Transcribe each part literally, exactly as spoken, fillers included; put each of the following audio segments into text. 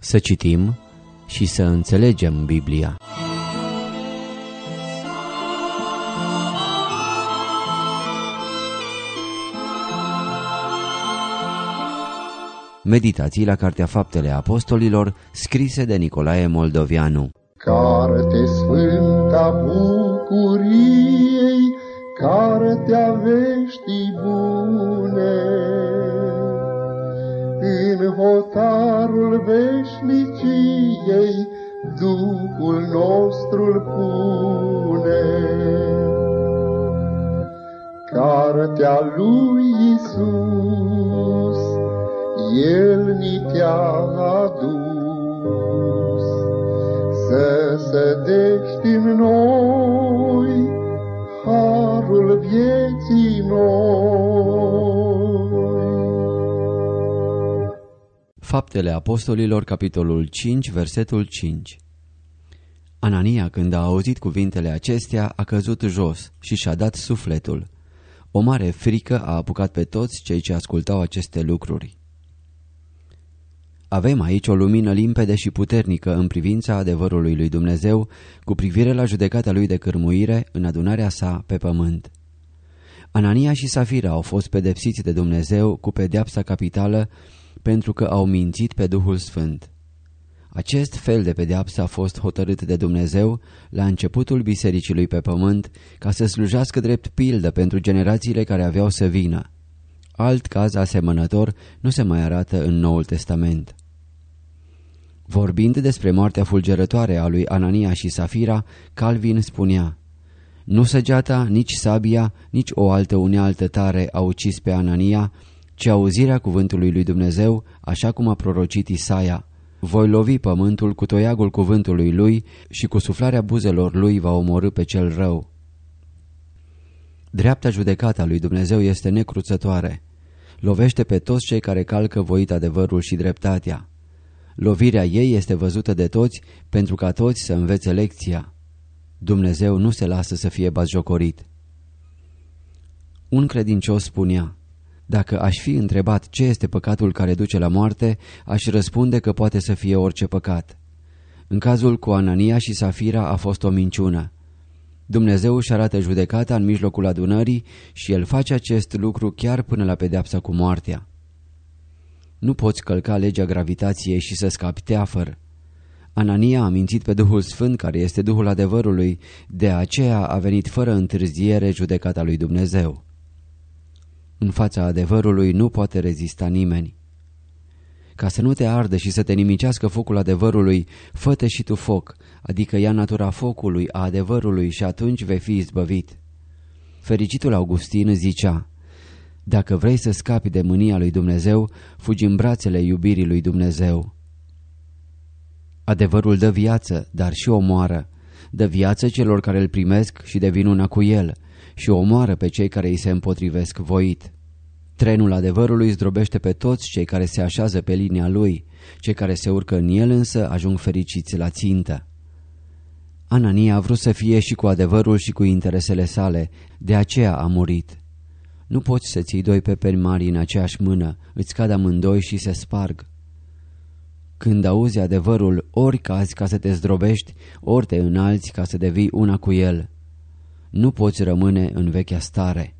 Să citim și să înțelegem Biblia. Meditații la Cartea Faptele Apostolilor, scrise de Nicolae Moldovianu. Carte sfânta bucuriei, cartea veștii bune, în hotarul veșniciei Duhul nostru-l pune. Cartea lui Iisus, El ni te-a adus, să sădești în noi harul vieții noi. Faptele Apostolilor, capitolul cinci, versetul cinci. Anania, când a auzit cuvintele acestea, a căzut jos și și-a dat sufletul. O mare frică a apucat pe toți cei ce ascultau aceste lucruri. Avem aici o lumină limpede și puternică în privința adevărului lui Dumnezeu cu privire la judecata lui de cârmuire în adunarea sa pe pământ. Anania și Safira au fost pedepsiți de Dumnezeu cu pedeapsa capitală pentru că au mințit pe Duhul Sfânt. Acest fel de pedeapsă a fost hotărât de Dumnezeu la începutul bisericii lui pe pământ ca să slujească drept pildă pentru generațiile care aveau să vină. Alt caz asemănător nu se mai arată în Noul Testament. Vorbind despre moartea fulgerătoare a lui Anania și Safira, Calvin spunea: nu săgeata, nici sabia, nici o altă unealtă tare a ucis pe Anania, ci auzirea cuvântului lui Dumnezeu, așa cum a prorocit Isaia: voi lovi pământul cu toiagul cuvântului lui și cu suflarea buzelor lui va omorî pe cel rău. Dreapta judecata lui Dumnezeu este necruțătoare. Lovește pe toți cei care calcă voit adevărul și dreptatea. Lovirea ei este văzută de toți pentru ca toți să învețe lecția. Dumnezeu nu se lasă să fie batjocorit. Un credincios spunea: dacă aș fi întrebat ce este păcatul care duce la moarte, aș răspunde că poate să fie orice păcat. În cazul cu Anania și Safira a fost o minciună. Dumnezeu își arată judecata în mijlocul adunării și El face acest lucru chiar până la pedeapsa cu moartea. Nu poți călca legea gravitației și să scapi teafăr. Anania a mințit pe Duhul Sfânt, care este Duhul adevărului, de aceea a venit fără întârziere judecata lui Dumnezeu. În fața adevărului nu poate rezista nimeni. Ca să nu te ardă și să te nimicească focul adevărului, fă-te și tu foc, adică ia natura focului, a adevărului, și atunci vei fi izbăvit. Fericitul Augustin zicea: dacă vrei să scapi de mânia lui Dumnezeu, fugi în brațele iubirii lui Dumnezeu. Adevărul dă viață, dar și omoară. Dă viață celor care îl primesc și devin una cu el, și omoară pe cei care îi se împotrivesc voit. Trenul adevărului zdrobește pe toți cei care se așează pe linia lui, cei care se urcă în el însă ajung fericiți la țintă. Anania a vrut să fie și cu adevărul și cu interesele sale, de aceea a murit. Nu poți să ții doi pepeni mari în aceeași mână, îți cad amândoi și se sparg. Când auzi adevărul, ori cazi ca să te zdrobești, ori te înalți ca să devii una cu el. Nu poți rămâne în vechea stare.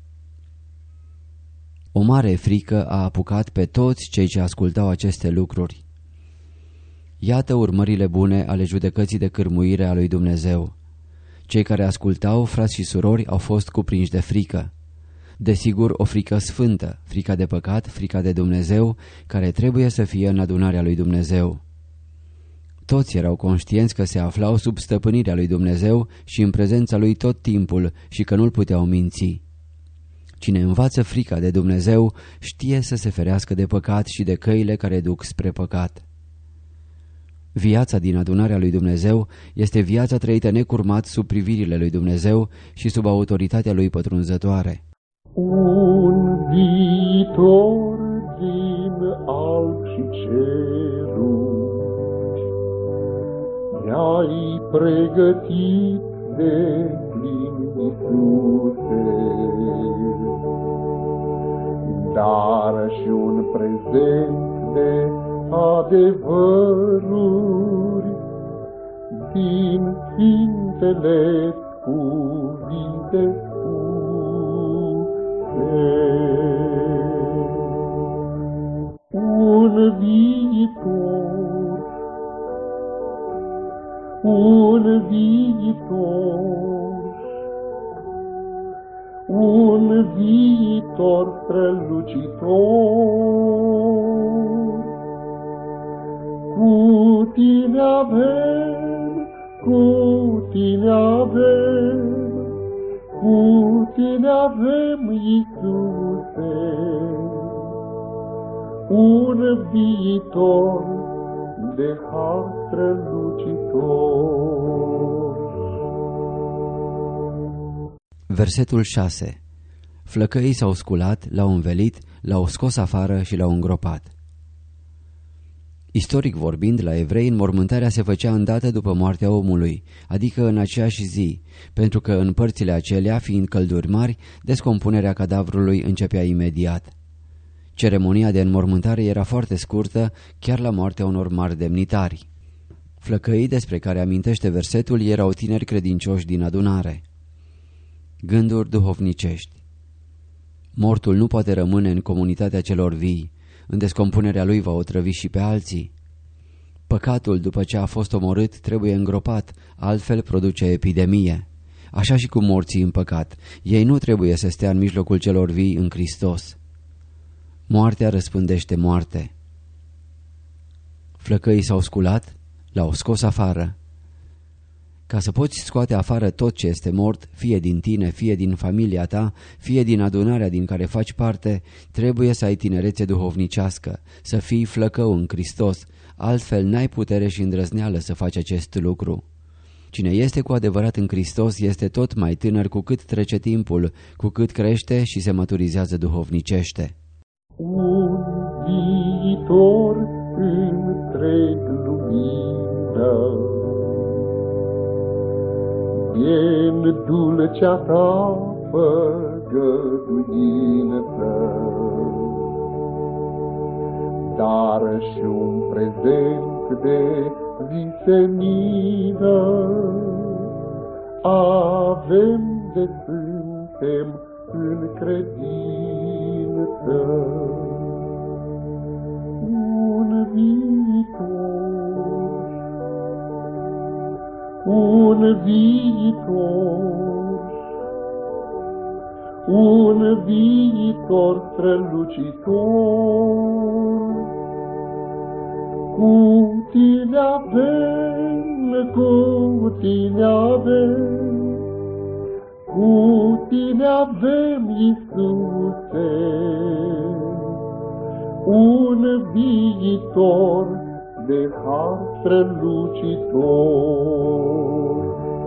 O mare frică a apucat pe toți cei ce ascultau aceste lucruri. Iată urmările bune ale judecății de cârmuire a lui Dumnezeu. Cei care ascultau, frați și surori, au fost cuprinși de frică. Desigur, o frică sfântă, frica de păcat, frica de Dumnezeu, care trebuie să fie în adunarea lui Dumnezeu. Toți erau conștienți că se aflau sub stăpânirea lui Dumnezeu și în prezența lui tot timpul și că nu-l puteau minți. Cine învață frica de Dumnezeu știe să se ferească de păcat și de căile care duc spre păcat. Viața din adunarea lui Dumnezeu este viața trăită necurmat sub privirile lui Dumnezeu și sub autoritatea lui pătrunzătoare. Un viitor din alb și ceruri mi-ai pregătit de plin, Iisuse, dar și un prezent de adevăruri din Sfintele cuvinte spuse. Un viitor, un viitor, un viitor strălucitor. Cu tine avem, cu tine avem, cu tine avem, Iisuse, un viitor de har strălucitor. Versetul șase. Flăcăii s-au sculat, l-au învelit, l-au scos afară și l-au îngropat. Istoric vorbind, la evrei înmormântarea se făcea îndată după moartea omului, adică în aceeași zi, pentru că în părțile acelea, fiind călduri mari, descompunerea cadavrului începea imediat. Ceremonia de înmormântare era foarte scurtă, chiar la moartea unor mari demnitari. Flăcăii despre care amintește versetul erau tineri credincioși din adunare. Gânduri duhovnicești. Mortul nu poate rămâne în comunitatea celor vii, în descompunerea lui va otrăvi și pe alții. Păcatul, după ce a fost omorât, trebuie îngropat, altfel produce epidemie. Așa și cu morții în păcat, ei nu trebuie să stea în mijlocul celor vii în Hristos. Moartea răspândește moarte. Flăcăii s-au sculat, l-au scos afară. Ca să poți scoate afară tot ce este mort, fie din tine, fie din familia ta, fie din adunarea din care faci parte, trebuie să ai tinerețe duhovnicească, să fii flăcău în Hristos, altfel n-ai putere și îndrăzneală să faci acest lucru. Cine este cu adevărat în Hristos este tot mai tânăr cu cât trece timpul, cu cât crește și se maturizează duhovnicește. Un viitor întreg lumină, în dulcea ta făgăduință, dar și un prezent de visenină avem de suntem în credință. Un viitor, un viitor, un viitor strălucitor. Cu tine avem, cu tine avem, cu tine avem, Iisuse, un viitor de har strălucitor.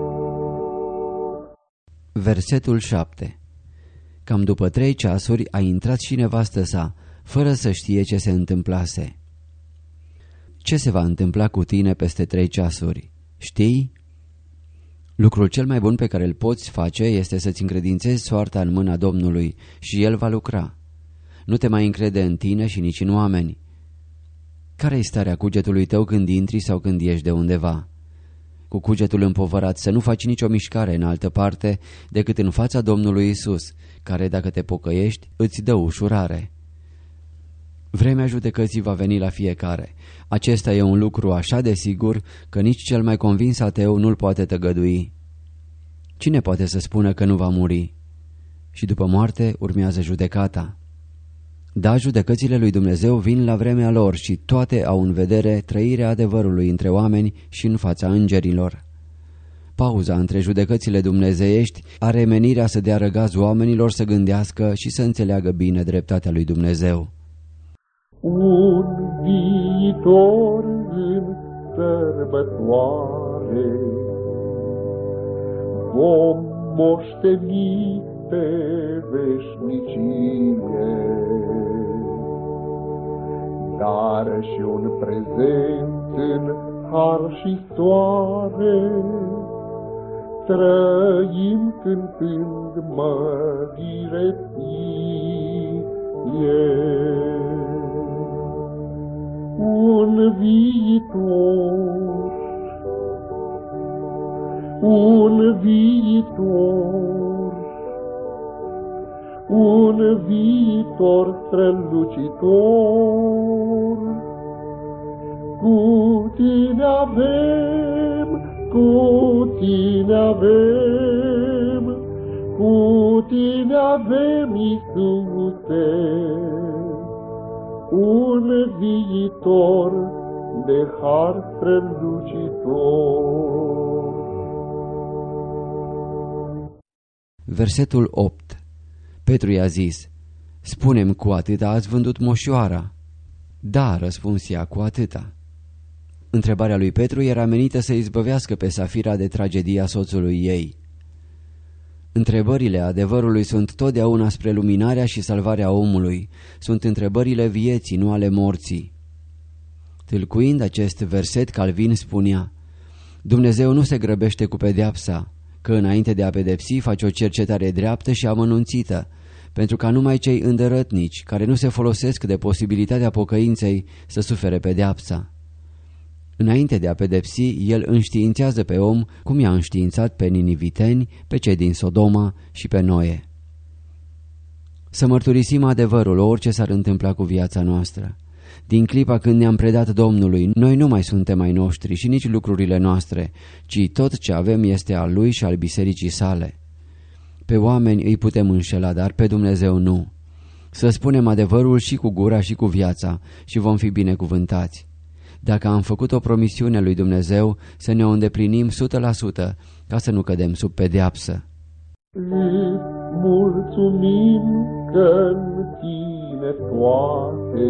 Versetul șapte. Cam după trei ceasuri a intrat și nevastă sa, fără să știe ce se întâmplase. Ce se va întâmpla cu tine peste trei ceasuri? Știi? Lucrul cel mai bun pe care îl poți face este să-ți încredințezi soarta în mâna Domnului și El va lucra. Nu te mai încrede în tine și nici în oameni. Care-i starea cugetului tău când intri sau când ieși de undeva? Cu cugetul împovărat să nu faci nicio mișcare în altă parte decât în fața Domnului Isus, care, dacă te pocăiești, îți dă ușurare. Vremea judecății va veni la fiecare. Acesta e un lucru așa de sigur că nici cel mai convins ateu nu-l poate tăgădui. Cine poate să spună că nu va muri? Și după moarte urmează judecata. Da, judecățile lui Dumnezeu vin la vremea lor și toate au în vedere trăirea adevărului între oameni și în fața îngerilor. Pauza între judecățile dumnezeiești are menirea să dea răgaz oamenilor să gândească și să înțeleagă bine dreptatea lui Dumnezeu. Un viitor în sărbătoare vom moșteni pe veșnicie, dar și un prezent în har și soare, trăim cântând mărire ție. Un un viitor, un viitor, un viitor strălucitor. Cu tine avem, cu tine avem, cu tine avem, Iisuse, un viitor de har strălucitor. Versetul opt. Petru i-a zis: spune-mi, cu atâta ați vândut moșoara? Da, răspuns ea, cu atâta. Întrebarea lui Petru era menită să izbăvească pe Safira de tragedia soțului ei. Întrebările adevărului sunt totdeauna spre luminarea și salvarea omului. Sunt întrebările vieții, nu ale morții. Tâlcuind acest verset, Calvin spunea: Dumnezeu nu se grăbește cu pedeapsa, că înainte de a pedepsi face o cercetare dreaptă și amănunțită, pentru ca numai cei îndărătnici, care nu se folosesc de posibilitatea pocăinței, să sufere pedeapsa. Înainte de a pedepsi, el înștiințează pe om cum i-a înștiințat pe niniviteni, pe cei din Sodoma și pe Noe. Să mărturisim adevărul, orice s-ar întâmpla cu viața noastră. Din clipa când ne-am predat Domnului, noi nu mai suntem ai noștri și nici lucrurile noastre, ci tot ce avem este al Lui și al bisericii sale. Pe oameni îi putem înșela, dar pe Dumnezeu nu. Să spunem adevărul și cu gura și cu viața și vom fi binecuvântați. Dacă am făcut o promisiune lui Dumnezeu, să ne o îndeplinim sută la sută, ca să nu cădem sub pedeapsă. Îți mulțumim că-n tine toate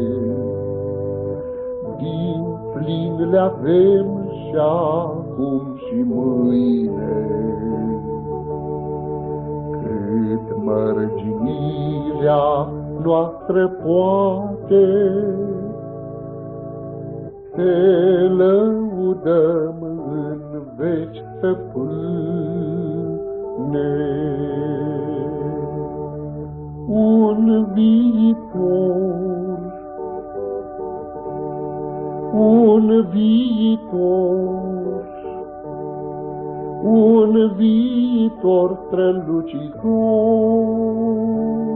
din plin le avem și acum și mâine. Cât mărginirea noastră poate, te lăudăm în veci, Stăpâne. Un viitor, un viitor, un viitor strălucitor.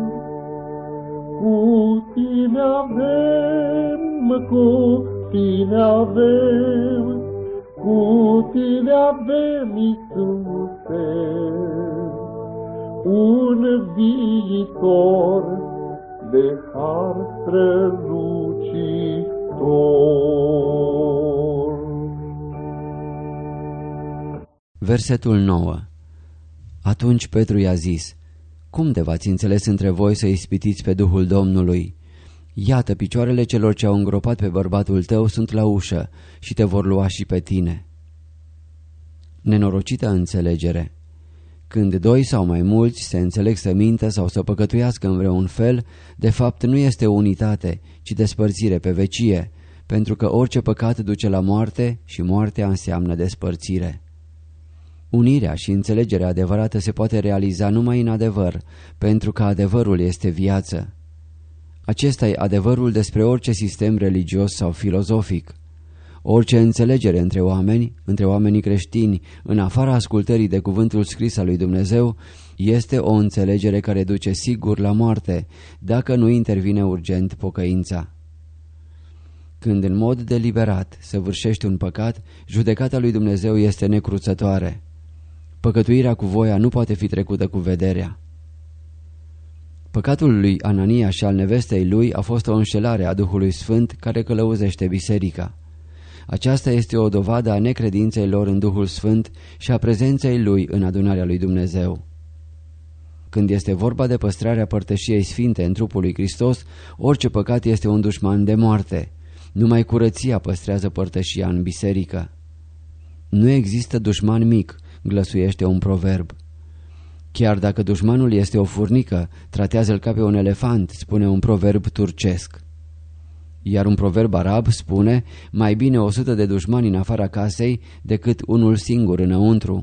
Cu tine avem, cu tine avem, cu tine avem, Iisuse, un viitor de har strălucitor. Versetul nouă. Atunci Petru i-a zis: cum de v-ați înțeles între voi să ispitiți pe Duhul Domnului? Iată, picioarele celor ce au îngropat pe bărbatul tău sunt la ușă și te vor lua și pe tine. Nenorocită înțelegere. Când doi sau mai mulți se înțeleg să mintă sau să păcătuiască în vreun fel, de fapt nu este o unitate, ci despărțire pe vecie, pentru că orice păcat duce la moarte și moartea înseamnă despărțire. Unirea și înțelegerea adevărată se poate realiza numai în adevăr, pentru că adevărul este viață. Acesta e adevărul despre orice sistem religios sau filozofic. Orice înțelegere între oameni, între oamenii creștini, în afara ascultării de cuvântul scris al lui Dumnezeu, este o înțelegere care duce sigur la moarte, dacă nu intervine urgent pocăința. Când în mod deliberat săvârșești un păcat, judecata lui Dumnezeu este necruțătoare. Păcătuirea cu voia nu poate fi trecută cu vederea. Păcatul lui Anania și al nevestei lui a fost o înșelare a Duhului Sfânt care călăuzește biserica. Aceasta este o dovadă a necredinței lor în Duhul Sfânt și a prezenței lui în adunarea lui Dumnezeu. Când este vorba de păstrarea părtășiei sfinte în trupul lui Hristos, orice păcat este un dușman de moarte. Numai curăția păstrează părtășia în biserică. Nu există dușman mic, glăsuiește un proverb. Chiar dacă dușmanul este o furnică, tratează-l ca pe un elefant, spune un proverb turcesc. Iar un proverb arab spune: mai bine o sută de dușmani în afara casei decât unul singur înăuntru.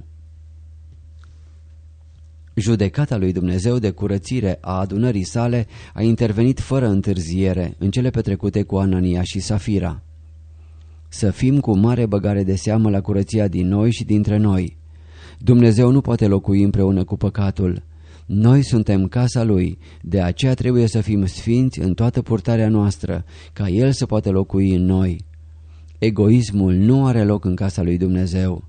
Judecata lui Dumnezeu de curățire a adunării sale a intervenit fără întârziere în cele petrecute cu Anania și Safira. să fim cu mare băgare de seamă la curăția din noi și dintre noi. Dumnezeu nu poate locui împreună cu păcatul. Noi suntem casa Lui, de aceea trebuie să fim sfinți în toată purtarea noastră, ca El să poată locui în noi. Egoismul nu are loc în casa lui Dumnezeu.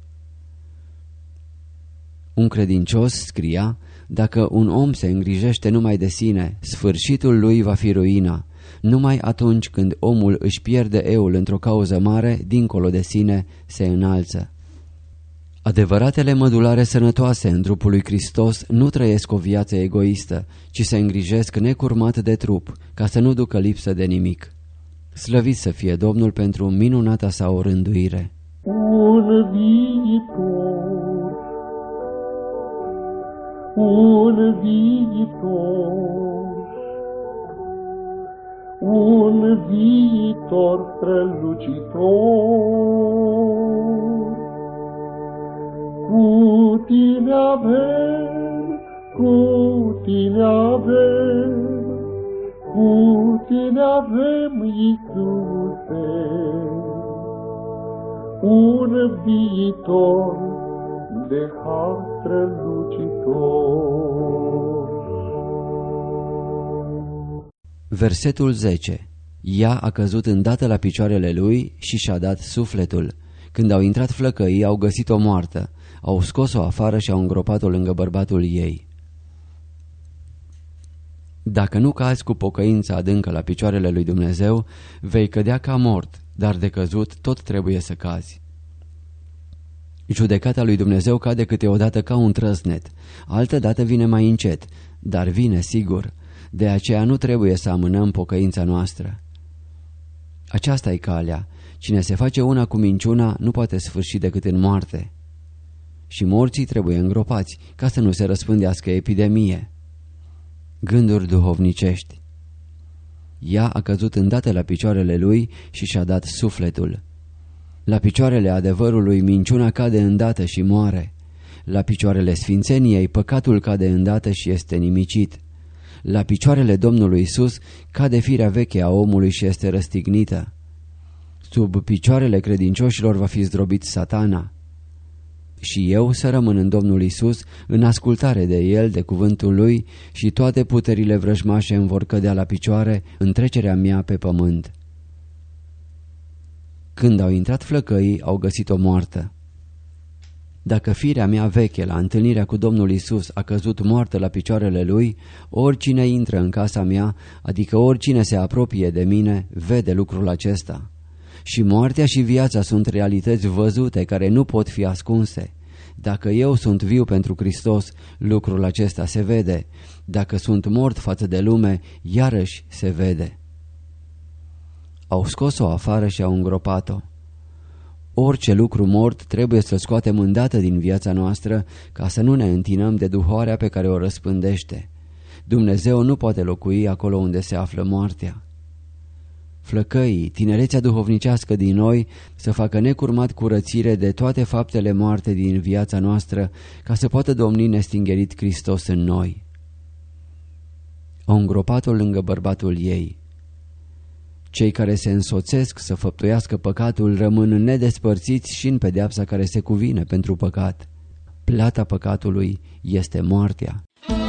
Un credincios scria: dacă un om se îngrijește numai de sine, sfârșitul lui va fi ruina. Numai atunci când omul își pierde eul într-o cauză mare, dincolo de sine, se înalță. Adevăratele mădulare sănătoase în trupul lui Hristos nu trăiesc o viață egoistă, ci se îngrijesc necurmat de trup, ca să nu ducă lipsă de nimic. Slăvit să fie Domnul pentru minunata sa orânduire. Un viitor, un viitor, un viitor strălucitor. Cu tine avem, cu tine avem, cu tine avem, Iisuse, un viitor de har strălucitor. Versetul zece. Ea a căzut îndată la picioarele lui și și-a dat sufletul. Când au intrat flăcăii, au găsit-o moartă. Au scos-o afară și au îngropat-o lângă bărbatul ei. Dacă nu cazi cu pocăință adâncă la picioarele lui Dumnezeu, vei cădea ca mort, dar de căzut tot trebuie să cazi. Judecata lui Dumnezeu cade câteodată ca un trăsnet, altădată vine mai încet, dar vine sigur. De aceea nu trebuie să amânăm pocăința noastră. Aceasta e calea. Cine se face una cu minciuna nu poate sfârși decât în moarte. Și morții trebuie îngropați, ca să nu se răspândească epidemie. Gânduri duhovnicești. Ea a căzut îndată la picioarele lui și și-a dat sufletul. La picioarele adevărului minciuna cade îndată și moare. La picioarele sfințeniei păcatul cade îndată și este nimicit. La picioarele Domnului Iisus cade firea veche a omului și este răstignită. Sub picioarele credincioșilor va fi zdrobit Satana. Și eu să rămân în Domnul Iisus, în ascultare de El, de cuvântul Lui, și toate puterile vrăjmașe îmi vor cădea la picioare în trecerea mea pe pământ. Când au intrat flăcăii, au găsit-o moartă. Dacă firea mea veche la întâlnirea cu Domnul Iisus a căzut moartă la picioarele Lui, oricine intră în casa mea, adică oricine se apropie de mine, vede lucrul acesta. Și moartea și viața sunt realități văzute care nu pot fi ascunse. Dacă eu sunt viu pentru Hristos, lucrul acesta se vede. Dacă sunt mort față de lume, iarăși se vede. Au scos-o afară și au îngropat-o. Orice lucru mort trebuie să-l scoatem îndată din viața noastră, ca să nu ne întinăm de duhoarea pe care o răspândește. Dumnezeu nu poate locui acolo unde se află moartea. Flăcăii, tinerețea duhovnicească din noi, să facă necurmat curățire de toate faptele moarte din viața noastră, ca să poată domni nestingerit Hristos în noi. Au îngropat-o lângă bărbatul ei. Cei care se însoțesc să făptuiască păcatul rămân nedespărțiți și în pedeapsa care se cuvine pentru păcat. Plata păcatului este moartea.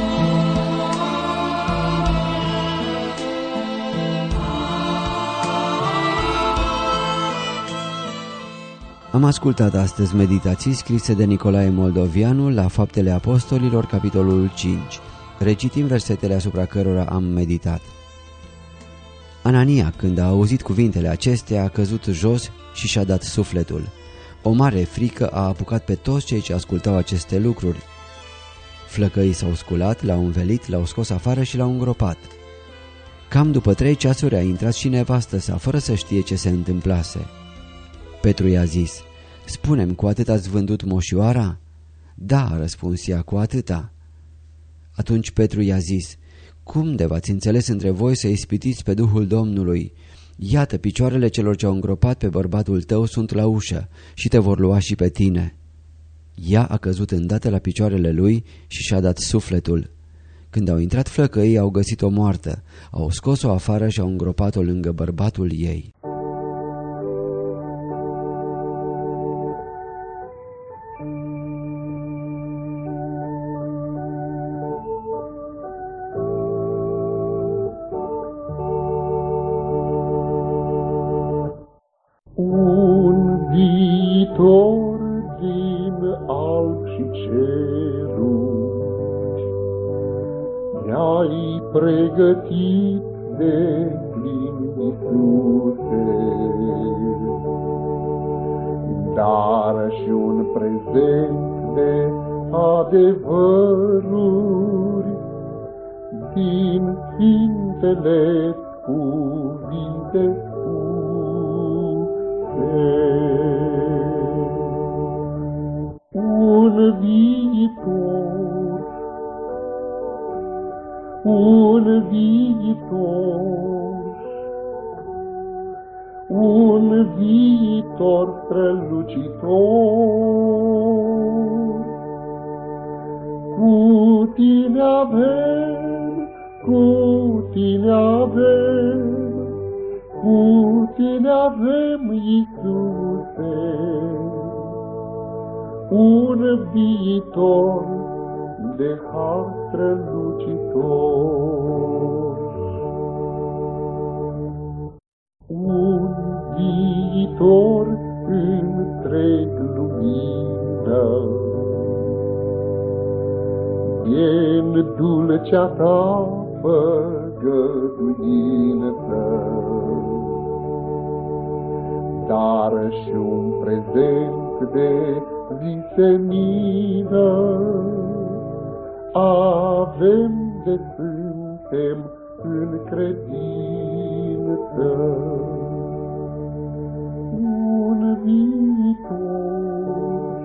Am ascultat astăzi meditații scrise de Nicolae Moldovianu la Faptele Apostolilor, capitolul cinci. Recitim versetele asupra cărora am meditat. Anania, când a auzit cuvintele acestea, a căzut jos și și-a dat sufletul. O mare frică a apucat pe toți cei ce ascultau aceste lucruri. Flăcăii s-au sculat, l-au învelit, l-au scos afară și l-au îngropat. Cam după trei ceasuri a intrat și nevastă sa, fără să știe ce se întâmplase. Petru i-a zis: spune-mi, cu atât ați vândut moșioara? Da, a răspuns ea, cu atâta. Atunci Petru i-a zis: cum de v-ați înțeles între voi să ispitiți pe Duhul Domnului? Iată, picioarele celor ce au îngropat pe bărbatul tău sunt la ușă și te vor lua și pe tine. Ea a căzut îndată la picioarele lui și și-a dat sufletul. Când au intrat flăcăii, au găsit-o moartă, au scos-o afară și au îngropat-o lângă bărbatul ei. ai pregătit de plin, Iisuse. Dar și un prezent de adevăruri din Sfintele cuvinte spuse. Un viitor, un viitor, un viitor strălucitor. Cu tine avem, cu tine avem, cu tine avem, Iisuse, un viitor de har strălucitor. Un viitor întreg lumină, din dulcea ta făgăduință, dar și un prezent de visenină avem de suntem în credință. Un viitor,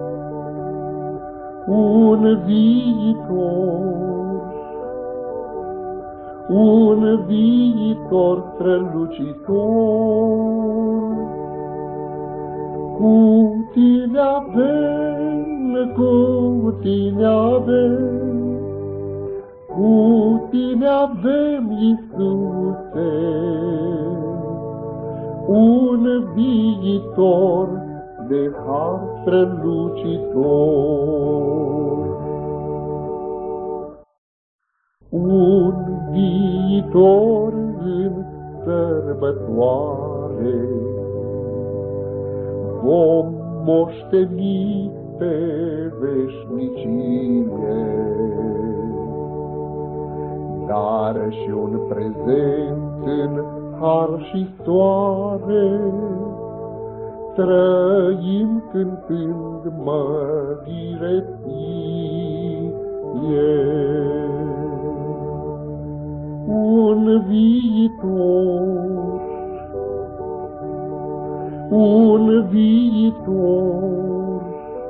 un viitor, un viitor strălucitor. Cu tine avem, cu tine avem, cu tine avem, Iisuse, un viitor de har strălucitor. Un viitor în sărbătoare vom moșteni pe veșnicie, dar și un prezent în har și soare trăim cântând mărire ție. Un viitor, un viitor,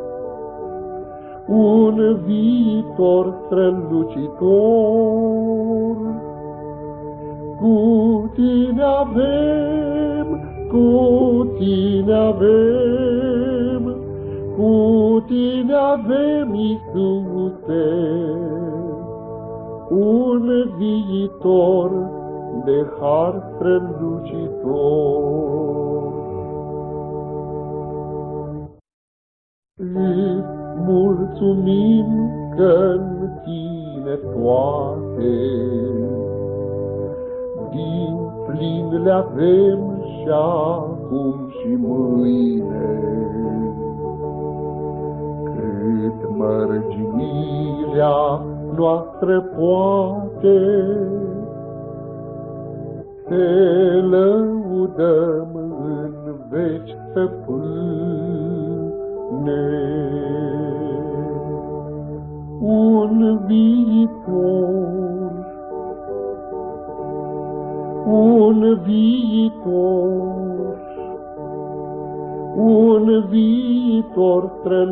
un viitor strălucitor. Cu tine avem, cu tine avem, cu tine avem, Iisuse, un viitor de har strălucitor. Îți mulțumim că-n tine toate din plin le avem și acum și mâine. Cât mărginirea noastră poate, te lăudăm în veci, Stăpâne. Un viitor, un viitor, un viitor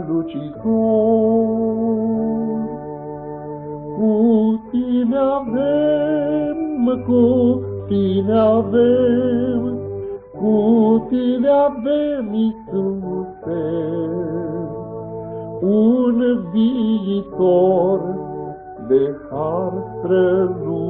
strălucitor. Cu tine avem, cu tine avem, cu tine avem, Iisuse, un viitor de har strălucitor.